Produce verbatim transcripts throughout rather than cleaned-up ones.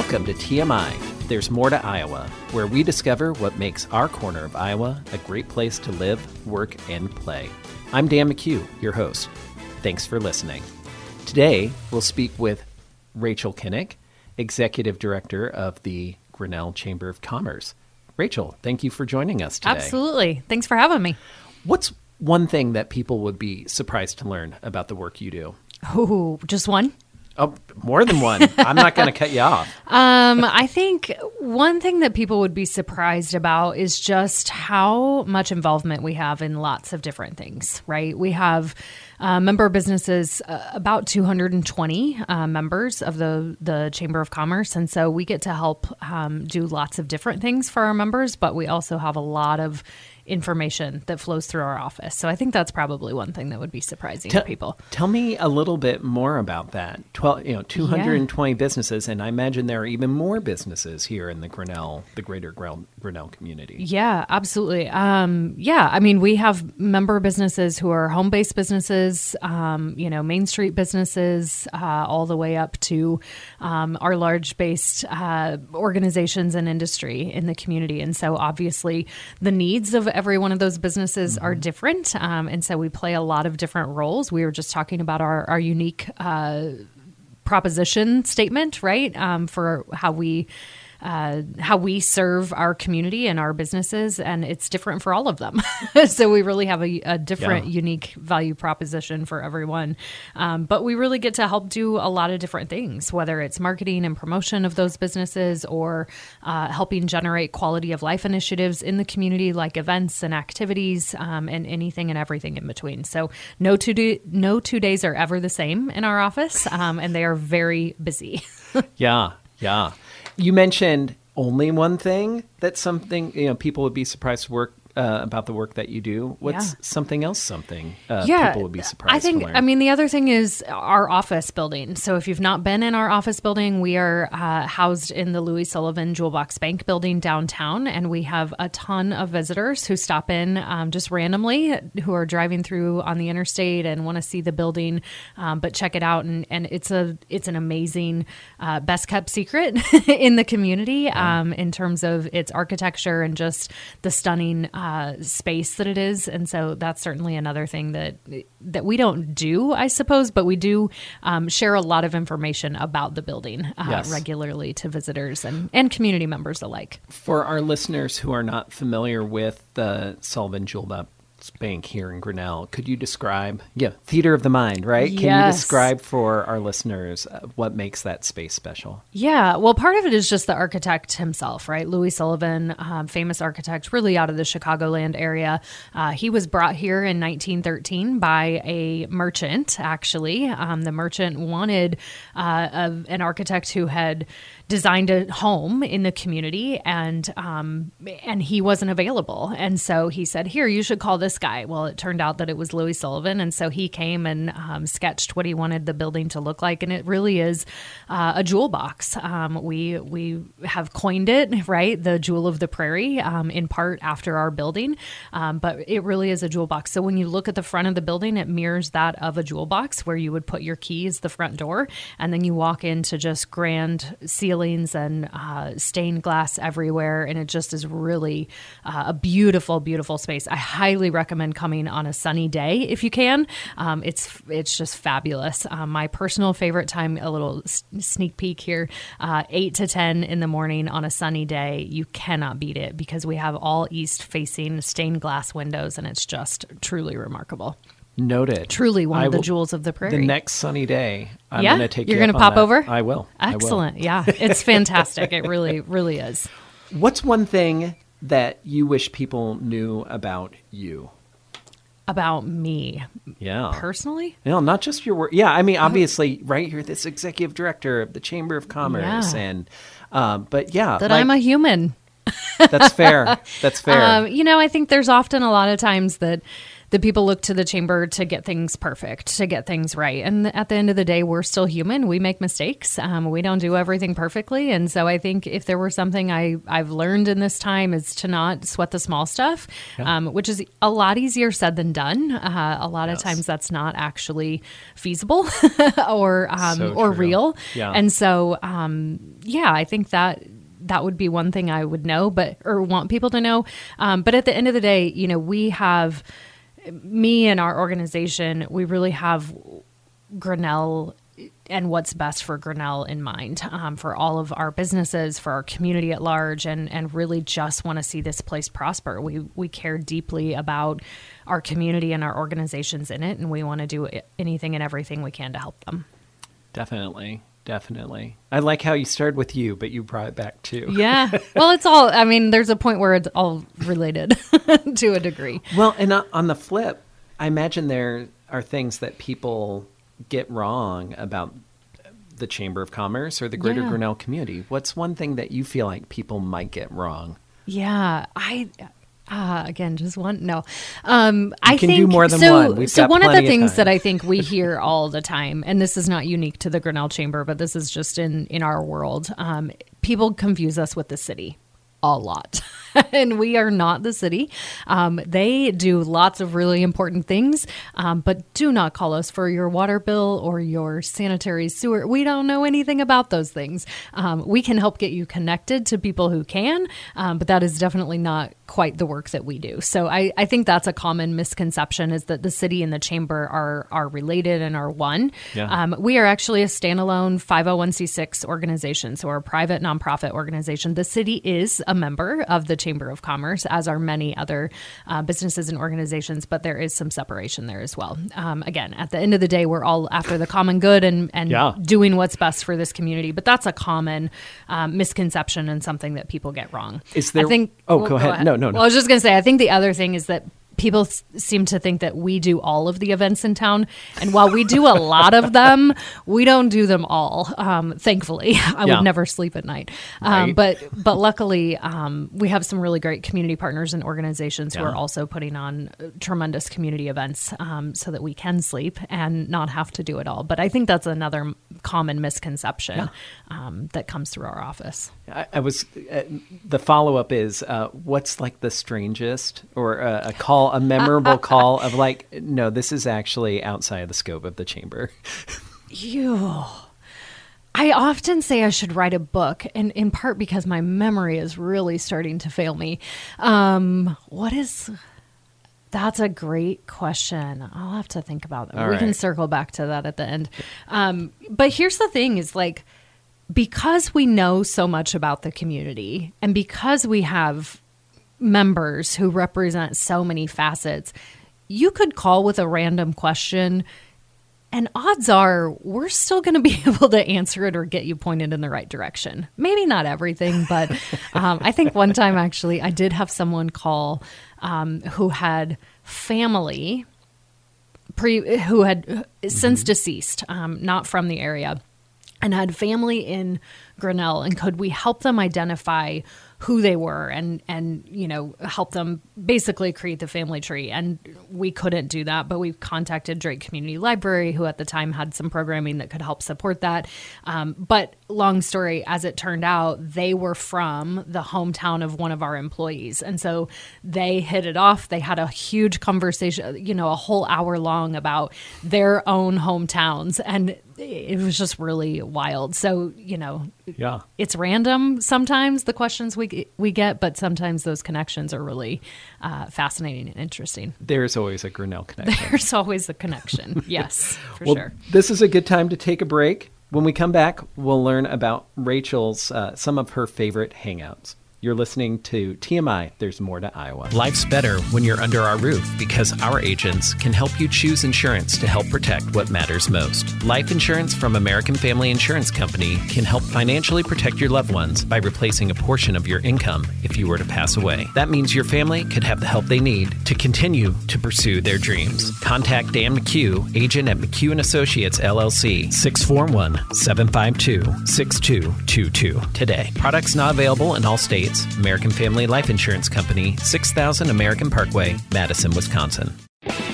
Welcome to T M I, There's More to Iowa, where we discover what makes our corner of Iowa a great place to live, work, and play. I'm Dan McHugh, your host. Thanks for listening. Today, we'll speak with Rachel Kinnick, Executive Director of the Grinnell Chamber of Commerce. Rachel, thank you for joining us today. Absolutely. Thanks for having me. What's one thing that people would be surprised to learn about the work you do? Oh, just one? Oh, more than one. I'm not going to cut you off. Um, I think one thing that people would be surprised about is just how much involvement we have in lots of different things, right? We have uh, member businesses, uh, about two hundred twenty uh, members of the, the Chamber of Commerce. And so we get to help um, do lots of different things for our members, but we also have a lot of information that flows through our office. So I think that's probably one thing that would be surprising T- to people. Tell me a little bit more about that. Twelve, you know, two hundred twenty yeah. businesses, and I imagine there are even more businesses here in the Grinnell, the greater Grinnell community. Yeah, absolutely. Um, yeah, I mean, we have member businesses who are home-based businesses, um, you know, Main Street businesses, uh, all the way up to um, our large-based uh, organizations and industry in the community. And so obviously the needs of every one of those businesses mm-hmm. are different. Um, and so we play a lot of different roles. We were just talking about our, our unique uh, proposition statement, right? Um, for how we Uh, how we serve our community and our businesses, and it's different for all of them. So we really have a, a different, yeah. unique value proposition for everyone. Um, but we really get to help do a lot of different things, whether it's marketing and promotion of those businesses or uh, helping generate quality of life initiatives in the community, like events and activities, um, and anything and everything in between. So no two do- no two days are ever the same in our office, um, and they are very busy. yeah, yeah. You mentioned only one thing that's something, you know, people would be surprised to work uh, about the work that you do. What's yeah. something else something uh, yeah, people would be surprised I think, to learn? I mean, the other thing is our office building. So if you've not been in our office building, we are uh, housed in the Louis Sullivan Jewel Box Bank building downtown, and we have a ton of visitors who stop in um, just randomly, who are driving through on the interstate and want to see the building, um, but check it out. And, and it's a it's an amazing, uh, best kept secret in the community yeah. um, in terms of its architecture and just the stunning Uh, space that it is. And so that's certainly another thing that that we don't do, I suppose, but we do um, share a lot of information about the building uh, yes. regularly to visitors and, and community members alike. For our listeners who are not familiar with the Sullivan Jewel Box Bank here in Grinnell, could you describe, yeah, theater of the mind, right? Yes. Can you describe for our listeners uh, what makes that space special? Yeah, well, part of it is just the architect himself, right? Louis Sullivan, um, famous architect, really out of the Chicagoland area. Uh, he was brought here in nineteen thirteen by a merchant, actually. Um, the merchant wanted uh, a, an architect who had designed a home in the community, and um, and he wasn't available. And so he said, here, you should call this guy. Well, it turned out that it was Louis Sullivan. And so he came and um, sketched what he wanted the building to look like. And it really is uh, a jewel box. Um, we we have coined it, right? The Jewel of the Prairie, um, in part after our building. Um, but it really is a jewel box. So when you look at the front of the building, it mirrors that of a jewel box where you would put your keys, the front door, and then you walk into just grand ceilings and uh, stained glass everywhere. And it just is really uh, a beautiful, beautiful space. I highly recommend coming on a sunny day if you can. Um, it's it's just fabulous. Um, my personal favorite time, a little s- sneak peek here, uh, eight to ten in the morning on a sunny day. You cannot beat it because we have all east-facing stained glass windows, and it's just truly remarkable. Noted. Truly one I of the will, jewels of the prairie. The next sunny day, I'm yeah? going to take You're you going to up pop on that. over? I will. Excellent. I will. Yeah, it's fantastic. It really, really is. What's one thing that you wish people knew about you? About me. Yeah. Personally? No, not just your work. Yeah, I mean, obviously, right, you're this executive director of the Chamber of Commerce. Yeah. and um, But yeah. That like, I'm a human. That's fair. That's fair. Um, you know, I think there's often a lot of times that the people look to the chamber to get things perfect, to get things right. And at the end of the day, we're still human. We make mistakes. Um, we don't do everything perfectly. And so I think if there were something I, I've learned in this time is to not sweat the small stuff, yeah. um, which is a lot easier said than done. Uh, a lot yes. of times that's not actually feasible or um, so or real. Yeah. And so, um, yeah, I think that that would be one thing I would know, but or want people to know. Um, but at the end of the day, you know, we have me and our organization, we really have Grinnell and what's best for Grinnell in mind, um, for all of our businesses, for our community at large, and and really just want to see this place prosper. We we care deeply about our community and our organizations in it, and we want to do anything and everything we can to help them. Definitely. Definitely. I like how you started with you, but you brought it back too. Yeah. Well, it's all, I mean, there's a point where it's all related to a degree. Well, and on the flip, I imagine there are things that people get wrong about the Chamber of Commerce or the greater yeah. Grinnell community. What's one thing that you feel like people might get wrong? Yeah. I... Uh, again, just one. No, um, I can think do more than so. one. We've so got one of the things of that I think we hear all the time, and this is not unique to the Grinnell Chamber, but this is just in in our world. Um, people confuse us with the city a lot. And we are not the city. Um, they do lots of really important things, um, but do not call us for your water bill or your sanitary sewer. We don't know anything about those things. Um, we can help get you connected to people who can, um, but that is definitely not quite the work that we do. So I, I think that's a common misconception, is that the city and the chamber are are related and are one. Yeah. Um, we are actually a standalone five oh one c six organization, so we're a private nonprofit organization. The city is a member of the Chamber of Commerce, as are many other uh, businesses and organizations, but there is some separation there as well. Um, again, at the end of the day, we're all after the common good and, and yeah. doing what's best for this community. But that's a common um, misconception and something that people get wrong. Is there? I think, oh, well, go, ahead. go ahead. No, no, no. Well, I was just going to say, I think the other thing is that people s- seem to think that we do all of the events in town. And while we do a lot of them, we don't do them all, um, thankfully. I yeah. would never sleep at night. Um, right. But but luckily, um, we have some really great community partners and organizations yeah. who are also putting on tremendous community events um, so that we can sleep and not have to do it all. But I think that's another common misconception yeah. um, that comes through our office. I, I was uh, the follow-up is uh, what's like the strangest or uh, a call, a memorable call of like, no, this is actually outside of the scope of the chamber. You, I often say I should write a book, and in part because my memory is really starting to fail me. Um, what is? That's a great question. I'll have to think about that. All we right. can circle back to that at the end. Um, but here's the thing: is like, because we know so much about the community, and because we have members who represent so many facets, you could call with a random question, and odds are we're still going to be able to answer it or get you pointed in the right direction. Maybe not everything, but um, I think one time actually I did have someone call um, who had family pre who had mm-hmm. since deceased, um, not from the area, and had family in Grinnell, and could we help them identify who they were and, and, you know, help them basically create the family tree. And we couldn't do that, but we contacted Drake Community Library, who at the time had some programming that could help support that. Um, but long story, as it turned out, they were from the hometown of one of our employees. And so they hit it off. They had a huge conversation, you know, a whole hour long about their own hometowns. And it was just really wild. So, you know, yeah, it's random sometimes, the questions we we get, but sometimes those connections are really uh, fascinating and interesting. There's always a Grinnell connection. There's always a connection. Yes, for well, sure. This is a good time to take a break. When we come back, we'll learn about Rachel's, uh, some of her favorite hangouts. You're listening to T M I, There's More to Iowa. Life's better when you're under our roof because our agents can help you choose insurance to help protect what matters most. Life insurance from American Family Insurance Company can help financially protect your loved ones by replacing a portion of your income if you were to pass away. That means your family could have the help they need to continue to pursue their dreams. Contact Dan McHugh, agent at McHugh and Associates, L L C, six four one, seven five two, six two two two today. Products not available in all states. American Family Life Insurance Company, six thousand American Parkway, Madison, Wisconsin.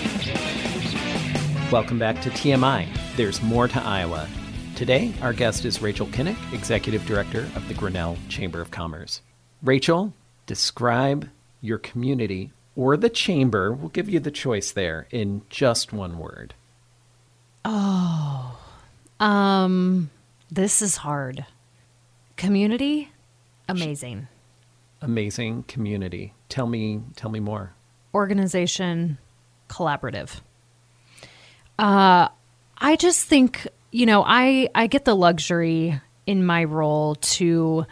Welcome back to T M I. There's more to Iowa. Today, our guest is Rachel Kinnick, Executive Director of the Grinnell Chamber of Commerce. Rachel, describe your community or the chamber, we'll give you the choice there, in just one word. Oh, um, this is hard. Community, amazing. Amazing community. Tell me, tell me more. Organization, collaborative. Uh, I just think, you know, I, I get the luxury in my role to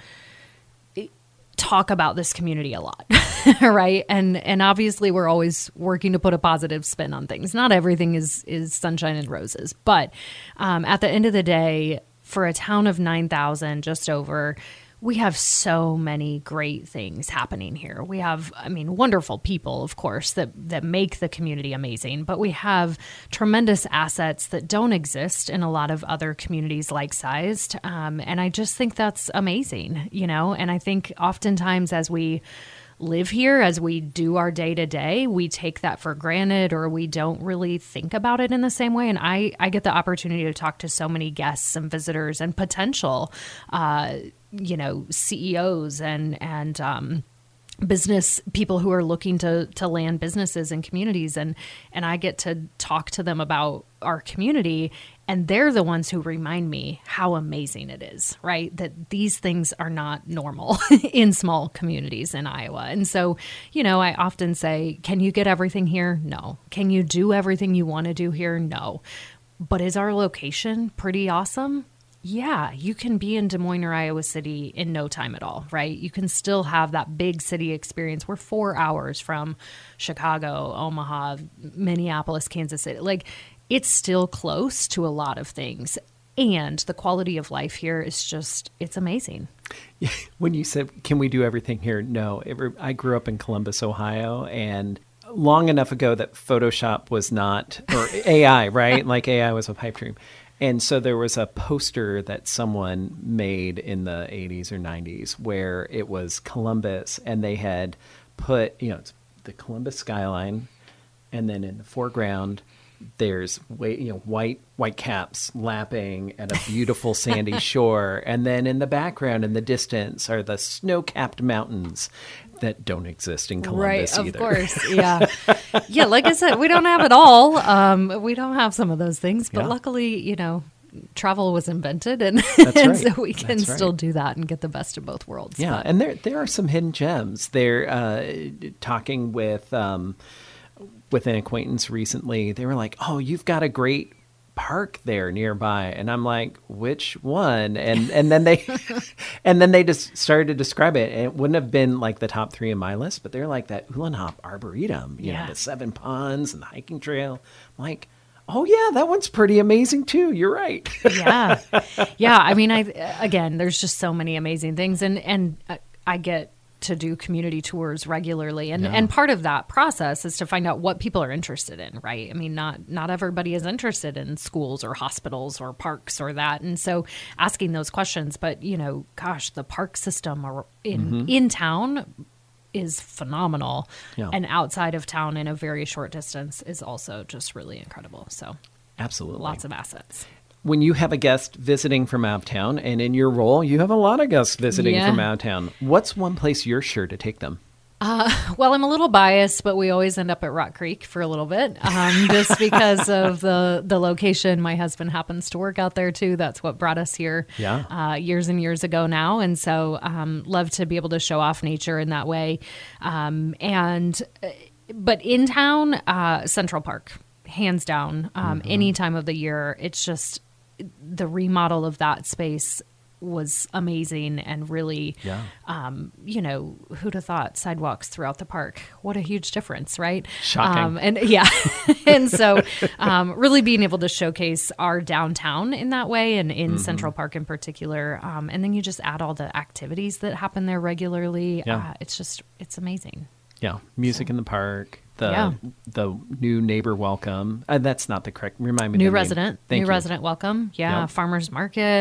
talk about this community a lot, right? And and obviously we're always working to put a positive spin on things. Not everything is is sunshine and roses, but um, at the end of the day, for a town of nine thousand, just over, we have so many great things happening here. We have, I mean, wonderful people, of course, that, that make the community amazing, but we have tremendous assets that don't exist in a lot of other communities like-sized. Um, and I just think that's amazing, you know? And I think oftentimes as we live here, as we do our day to day, we take that for granted or we don't really think about it in the same way. And I, I get the opportunity to talk to so many guests and visitors and potential, uh, you know, C E Os and, and, um, business people who are looking to, to land businesses and communities. And, and I get to talk to them about our community, and they're the ones who remind me how amazing it is, right? That these things are not normal in small communities in Iowa. And so, you know, I often say, can you get everything here? No. Can you do everything you want to do here? No. But is our location pretty awesome? Yeah, you can be in Des Moines or Iowa City in no time at all, right? You can still have that big city experience. We're four hours from Chicago, Omaha, Minneapolis, Kansas City. Like, it's still close to a lot of things. And the quality of life here is just, it's amazing. Yeah, when you said, can we do everything here? No. Every, I grew up in Columbus, Ohio, and long enough ago that Photoshop was not, or A I, right? Like A I was a pipe dream. And so there was a poster that someone made in the eighties or nineties where it was Columbus, and they had put, you know, it's the Columbus skyline, and then in the foreground, there's you know white white caps lapping at a beautiful sandy shore, and then in the background, in the distance, are the snow-capped mountains that don't exist in Columbus right, either. Of course, yeah, yeah. Like I said, we don't have it all. Um, we don't have some of those things, but yeah. luckily, you know, travel was invented, and, That's and right. so we can That's still right. do that and get the best of both worlds. Yeah, but. and there there are some hidden gems. They're uh, talking with. Um, with an acquaintance recently, they were like, oh, you've got a great park there nearby. And I'm like, which one? And and then they and then they just started to describe it. And it wouldn't have been like the top three in my list, but they're like that Uhlenhop Arboretum, you yeah. know, the seven ponds and the hiking trail. I'm like, oh yeah, that one's pretty amazing too. You're right. yeah. Yeah. I mean, I, again, there's just so many amazing things. And, and I get to do community tours regularly. And, yeah. and part of that process is to find out what people are interested in, right? I mean, not, not everybody is interested in schools or hospitals or parks or that. And so asking those questions, but you know, gosh, the park system in, mm-hmm. in town is phenomenal. Yeah. And outside of town in a very short distance is also just really incredible. So absolutely. Lots of assets. When you have a guest visiting from out of town, and in your role, you have a lot of guests visiting yeah. from out of town, what's one place you're sure to take them? Uh, well, I'm a little biased, but we always end up at Rock Creek for a little bit, um, just because of the, the location. My husband happens to work out there too. That's what brought us here yeah. uh, years and years ago now. And so um, love to be able to show off nature in that way. Um, and but in town, uh, Central Park, hands down, um, mm-hmm. any time of the year, it's just the remodel of that space was amazing and really, yeah. um, you know, who'd have thought sidewalks throughout the park? What a huge difference, right? Shocking. Um, and yeah. and so um, really being able to showcase our downtown in that way and in mm-hmm. Central Park in particular. Um, and then you just add all the activities that happen there regularly. Yeah. Uh, it's just, it's amazing. Yeah. Music so. in the park. The yeah. the new neighbor welcome. Uh, that's not the correct. Remind me. New the resident. Name. Thank new you. resident welcome. Yeah. Yep. Farmers market. Uh,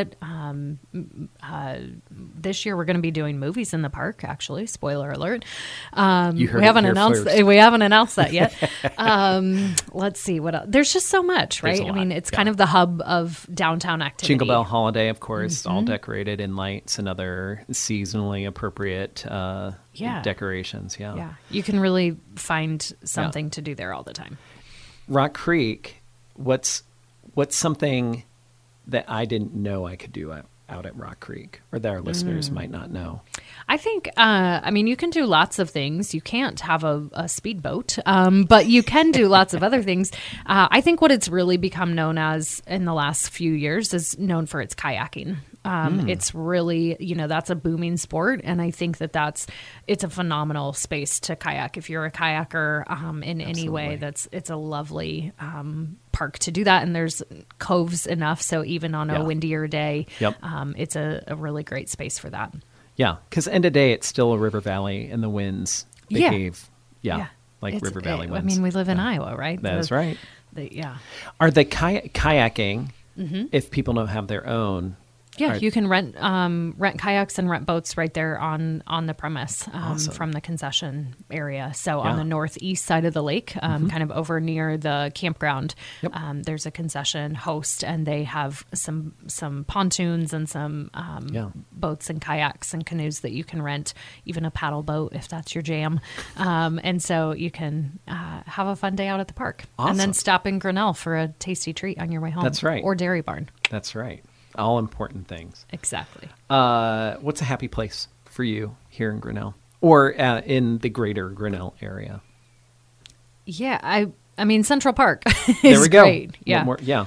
Um, uh, this year we're going to be doing movies in the park. Actually, spoiler alert. Um, you heard we haven't it here announced first. we haven't announced that yet. um, let's see what else. There's just so much, right? There's a I mean, lot, it's yeah. kind of the hub of downtown activity. Jingle Bell Holiday, of course, Mm-hmm. all decorated in lights and other seasonally appropriate uh, Yeah. decorations. Yeah. Yeah, you can really find something to do there all the time. Rock Creek, what's what's something that I didn't know I could do out, out at Rock Creek, or that our listeners Mm. might not know? I think, uh, I mean, you can do lots of things. You can't have a, a speedboat, um, but you can do lots of other things. Uh, I think what it's really become known as in the last few years is known for its kayaking. Um, Mm. It's really, you know, that's a booming sport. And I think that that's, it's a phenomenal space to kayak. If you're a kayaker um, in any way, Absolutely. that's, it's a lovely um, park to do that. And there's coves enough. So even on Yeah. a windier day, Yep. um, it's a, a really great space for that. Yeah, because end of day, it's still a river valley, and the winds Yeah. behave, yeah, like It's- river valley uh, winds. I mean, we live in Yeah. Iowa, right? That's The- right. the- yeah. Are the kay- kayaking, Mm-hmm. if people don't have their own? Yeah, are- you can rent um, rent kayaks and rent boats right there on on the premise um, Awesome. from the concession area. So Yeah. on the northeast side of the lake, um, kind of over near the campground, Yep. um, there's a concession host, and they have some some pontoons and some um, Yeah. boats and kayaks and canoes that you can rent, even a paddle boat if that's your jam. Um, and so you can uh, have a fun day out at the park, and then Awesome. stop in Grinnell for a tasty treat on your way home. That's right. Or Dairy Barn. That's right. All important things. Exactly. Uh, what's a happy place for you here in Grinnell, or uh, in the greater Grinnell area? Yeah, I I mean Central Park is There we go. great. What Yeah. more- yeah.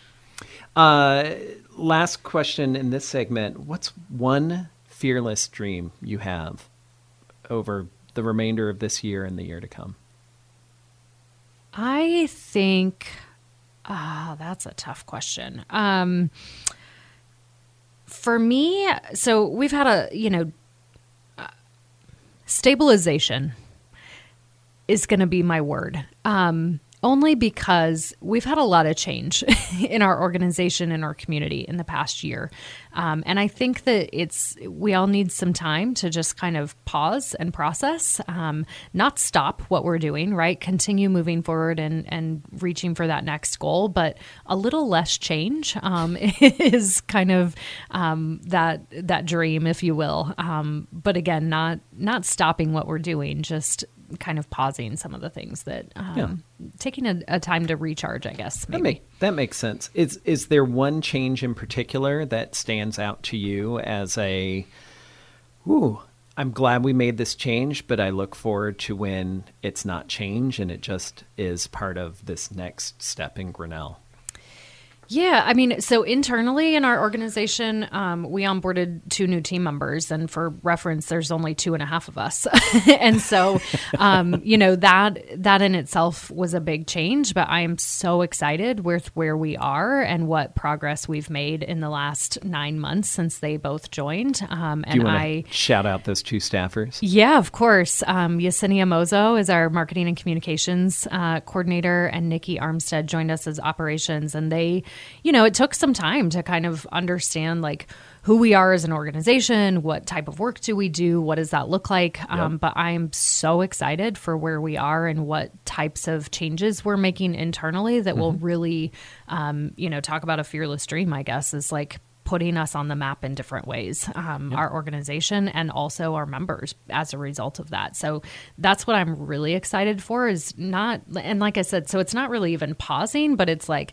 Uh, last question in this segment. What's one fearless dream you have over the remainder of this year and the year to come? I think ah, that's a tough question. Um for me, so we've had a, you know, uh, stabilization is going to be my word. Um, only because we've had a lot of change in our organization and our community in the past year. Um, and I think that it's, we all need some time to just kind of pause and process, um, not stop what we're doing, right? Continue moving forward and, and reaching for that next goal, but a little less change um, is kind of um, that, that dream, if you will. Um, but again, not, not stopping what we're doing, just kind of pausing some of the things that, um, Yeah. taking a, a time to recharge, I guess. Maybe. That make that makes sense. Is is there one change in particular that stands out to you as a, ooh, I'm glad we made this change, but I look forward to when it's not change and it just is part of this next step in Grinnell? Yeah, I mean, so internally in our organization, um, we onboarded two new team members, and for reference, there's only two and a half of us, and so, um, you know, that that in itself was a big change. But I am so excited with where we are and what progress we've made in the last nine months since they both joined. Um, Do you and want I. to shout out those two staffers? Yeah, of course. Um, Yesenia Mozo is our marketing and communications uh, coordinator, and Nikki Armstead joined us as operations. And they, you know, it took some time to kind of understand like who we are as an organization, what type of work do we do, what does that look like. Um, but I'm so excited for where we are and what types of changes we're making internally that will really, um, you know, talk about a fearless dream, I guess, is like putting us on the map in different ways, um, our organization and also our members as a result of that. So that's what I'm really excited for is not, and like I said, so it's not really even pausing, but it's like,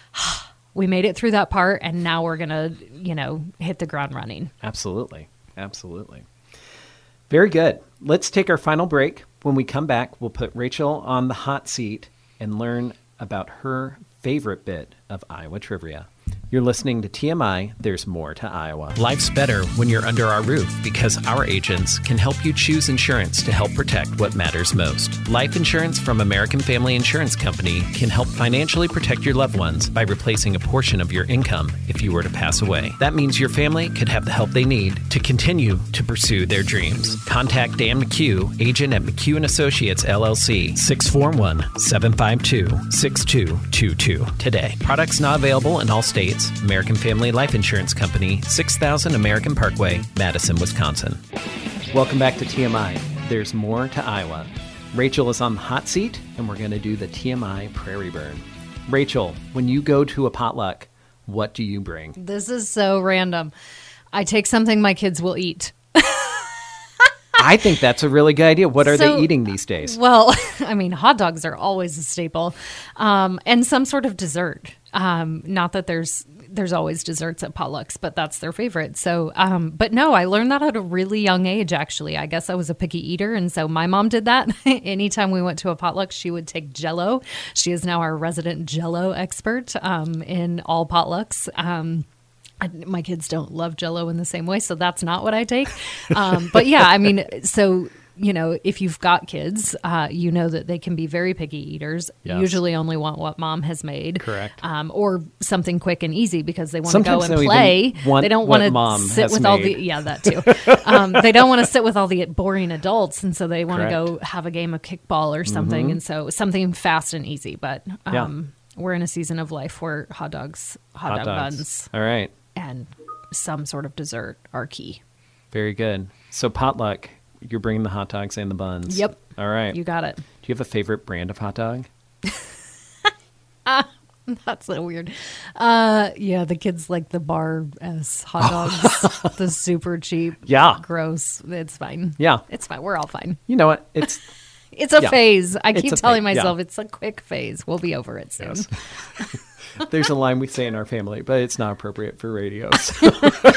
we made it through that part and now we're going to, you know, hit the ground running. Absolutely. Absolutely. Very good. Let's take our final break. When we come back, we'll put Rachel on the hot seat and learn about her favorite bit of Iowa trivia. You're listening to T M I, There's More to Iowa. Life's better when you're under our roof because our agents can help you choose insurance to help protect what matters most. Life insurance from American Family Insurance Company can help financially protect your loved ones by replacing a portion of your income if you were to pass away. That means your family could have the help they need to continue to pursue their dreams. Contact Dan McHugh, agent at McHugh and Associates, L L C, six four one, seven five two, six two two two today. Products not available in all states. States. American Family Life Insurance Company, six thousand American Parkway, Madison, Wisconsin. Welcome back to T M I. There's more to Iowa. Rachel is on the hot seat, and we're going to do the T M I Prairie Burn. Rachel, when you go to a potluck, what do you bring? This is so random. I take something my kids will eat. I think that's a really good idea. What are So- they eating these days? Well, I mean, hot dogs are always a staple, um, and some sort of dessert. Um, not that there's there's always desserts at potlucks, but that's their favorite. So, um, but no, I learned that at a really young age. Actually, I guess I was a picky eater, and so my mom did that. Anytime we went to a potluck, she would take Jell-O. She is now our resident Jell-O expert um, in all potlucks. Um, I, my kids don't love Jell-O in the same way, so that's not what I take. Um, but yeah, I mean, so, you know, if you've got kids, uh, you know that they can be very picky eaters, Yes. usually only want what mom has made. Correct. Um, or something quick and easy because they want to go Sometimes and they don't play. even want They don't what want mom to sit has with all the, made. yeah, that too. um, they don't want to sit with all the boring adults. And so they want to Correct. go have a game of kickball or something. Mhm. And so something fast and easy. But Yeah. um, we're in a season of life where hot dogs, hot, Hot dog dogs. buns, All right. and some sort of dessert are key. Very good. So potluck, you're bringing the hot dogs and the buns. Yep. All right. You got it. Do you have a favorite brand of hot dog? That's so weird. Uh, yeah, the kids like the bar as hot dogs, the super cheap. Yeah. Gross. It's fine. Yeah. It's fine. We're all fine. You know what? It's It's a Yeah. phase. I It's keep a telling phase, yeah. myself it's a quick phase. We'll be over it soon. yes. There's a line we say in our family, but it's not appropriate for radio. So.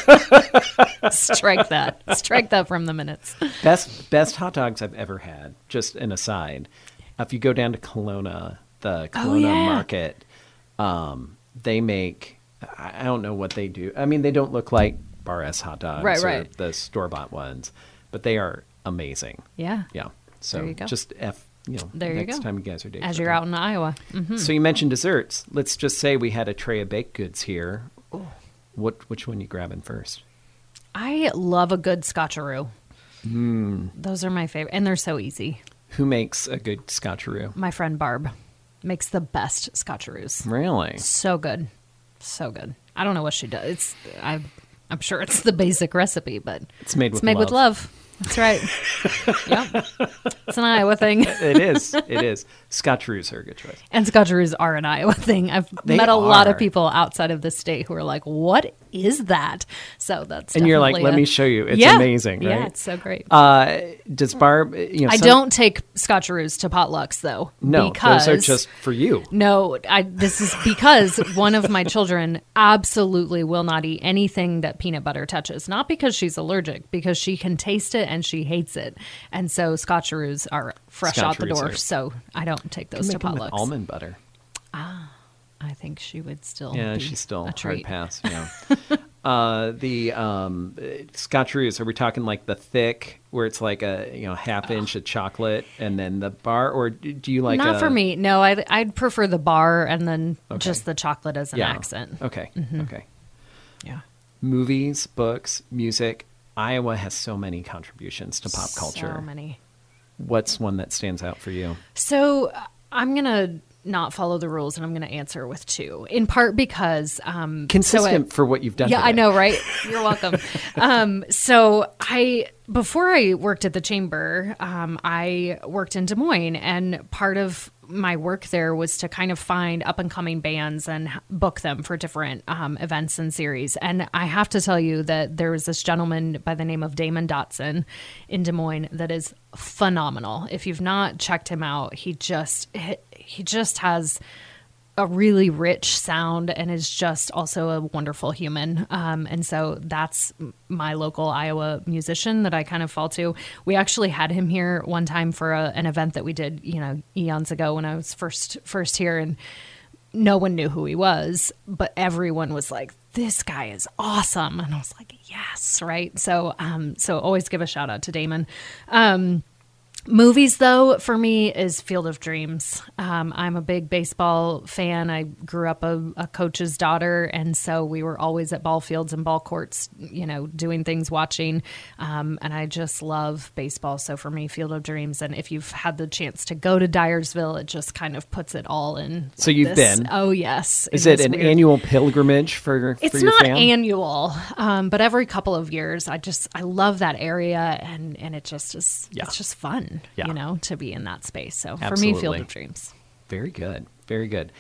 Strike that. Strike that from the minutes. best best hot dogs I've ever had. Just an aside, if you go down to Kelowna, the Kelowna Oh, yeah. market, um, they make. I I don't know what they do. I mean, they don't look like Bar S hot dogs, Right, or right. the store bought ones, but they are amazing. Yeah. Yeah. So There you go. just f you know There you next go. time you guys are dating. As you're out in Iowa. hmm So you mentioned desserts. Let's just say we had a tray of baked goods here. What which one you grabbing first? I love a good scotcheroo. Mm. Those are my favorite. And they're so easy. Who makes a good scotcheroo? My friend Barb makes the best scotcheroos. Really? So good. So good. I don't know what she does. It's I I'm sure it's the basic recipe, but It's made it's with made love. with love. That's right. Yep. It's an Iowa thing. It is. It is. Scotcheroos are a good choice. And scotcheroos are an Iowa thing. I've They met a lot are. of people outside of the state who are like, "What is that?" So that's And you're like, definitely let a- me show you. It's Yeah. amazing, right? Yeah, it's so great. Uh, does Barb, you know, I some- don't take scotcheroos to potlucks though. No, because those are just for you. No, I, this is because one of my children absolutely will not eat anything that peanut butter touches. Not because she's allergic, because she can taste it and she hates it. And so scotcheroos are fresh out the Scotcheroos door. are- So I don't take You those to make them with potlucks. almond butter. I think she would still. Yeah, be she's still a hard treat. pass. Yeah. uh, the um, scotcheroos, are we talking like the thick, where it's like a you know half inch of chocolate, and then the bar, or do do you like? Not a, for me. No, I'd, I'd prefer the bar and then Okay. just the chocolate as an Yeah. accent. Okay. Okay. Yeah. Movies, books, music. Iowa has so many contributions to pop culture. So many. What's one that stands out for you? So uh, I'm going to not follow the rules and I'm going to answer with two, in part because um, Consistent so I- for what you've done. Yeah, I today. know, right? You're welcome. um, so I, before I worked at the chamber, um, I worked in Des Moines, and part of my work there was to kind of find up and coming bands and h- book them for different um, events and series. And I have to tell you that there was this gentleman by the name of Damon Dotson in Des Moines that is phenomenal. If you've not checked him out, he just he, he just has a really rich sound and is just also a wonderful human. Um, and so that's my local Iowa musician that I kind of fall to. We actually had him here one time for a, an event that we did, you know, eons ago when I was first, first here, and no one knew who he was, but everyone was like, this guy is awesome. And I was like, yes. Right. So, um, so always give a shout out to Damon. Um, Movies, though, for me is Field of Dreams. Um, I'm a big baseball fan. I grew up a, a coach's daughter, and so we were always at ball fields and ball courts, you know, doing things, watching. Um, and I just love baseball. So for me, Field of Dreams. And if you've had the chance to go to Dyersville, it just kind of puts it all in. So you've this. been? Oh, yes. Is it, it an weird annual pilgrimage for, for it's your not fam? annual, um, but every couple of years. I just, I love that area, and, and it just is, yeah. it's just fun. Yeah. You know, to be in that space. So for Absolutely. me, Field of Dreams. Very good. Very good.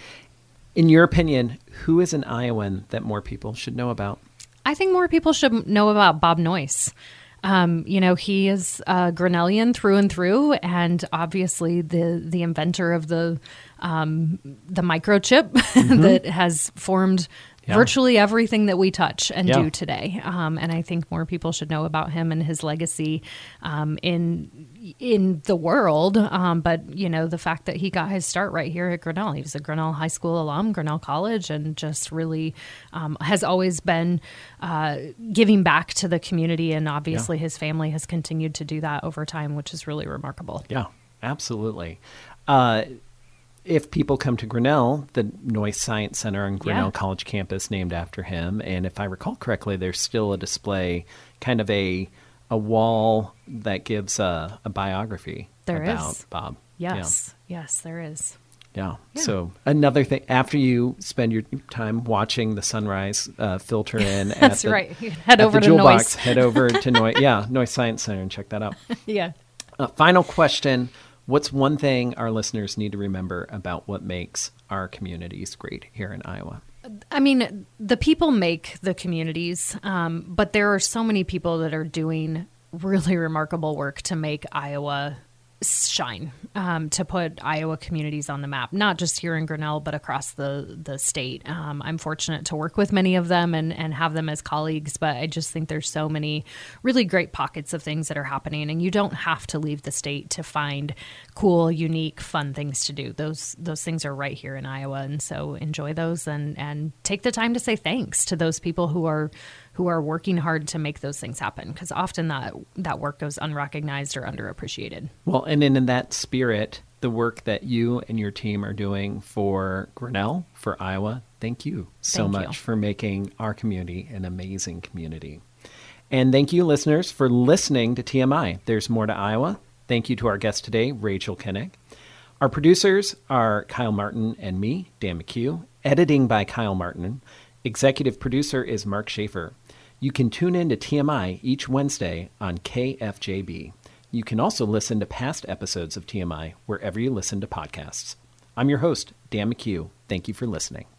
In your opinion, who is an Iowan that more people should know about? I think more people should know about Bob Noyce. Um, you know, he is a Grinnellian through and through, and obviously the the inventor of the um, the microchip mm-hmm. that has formed Yeah. virtually everything that we touch and yeah. do today. Um, and I think more people should know about him and his legacy um, in in the world. Um, but, you know, the fact that he got his start right here at Grinnell. He was a Grinnell High School alum, Grinnell College, and just really um, has always been uh, giving back to the community. And obviously yeah. his family has continued to do that over time, which is really remarkable. Yeah, absolutely. Uh If people come to Grinnell, the Noyce Science Center on Grinnell yeah. College campus named after him. And if I recall correctly, there's still a display, kind of a a wall that gives a, a biography there about is. Bob. Yes, yeah. yes, there is. Yeah. yeah. So another thing, after you spend your time watching the sunrise uh, filter in at That's the, right. Head at over the to Jewel Noyce. Box, head over to Noyce, yeah, Noyce Science Center and check that out. yeah. Uh, final question. What's one thing our listeners need to remember about what makes our communities great here in Iowa? I mean, the people make the communities, um, but there are so many people that are doing really remarkable work to make Iowa shine, um, to put Iowa communities on the map, not just here in Grinnell, but across the, the state. Um, I'm fortunate to work with many of them and, and have them as colleagues, but I just think there's so many really great pockets of things that are happening, and you don't have to leave the state to find cool, unique, fun things to do. Those those things are right here in Iowa, and so enjoy those and, and take the time to say thanks to those people who are who are working hard to make those things happen, because often that that work goes unrecognized or underappreciated. Well, and in, in that spirit, the work that you and your team are doing for Grinnell, for Iowa, thank you so thank much you. for making our community an amazing community. And thank you, listeners, for listening to T M I. There's more to Iowa. Thank you to our guest today, Rachel Koenig. Our producers are Kyle Martin and me, Dan McHugh. Editing by Kyle Martin. Executive producer is Mark Schaefer. You can tune in to T M I each Wednesday on K F J B. You can also listen to past episodes of T M I wherever you listen to podcasts. I'm your host, Dan McHugh. Thank you for listening.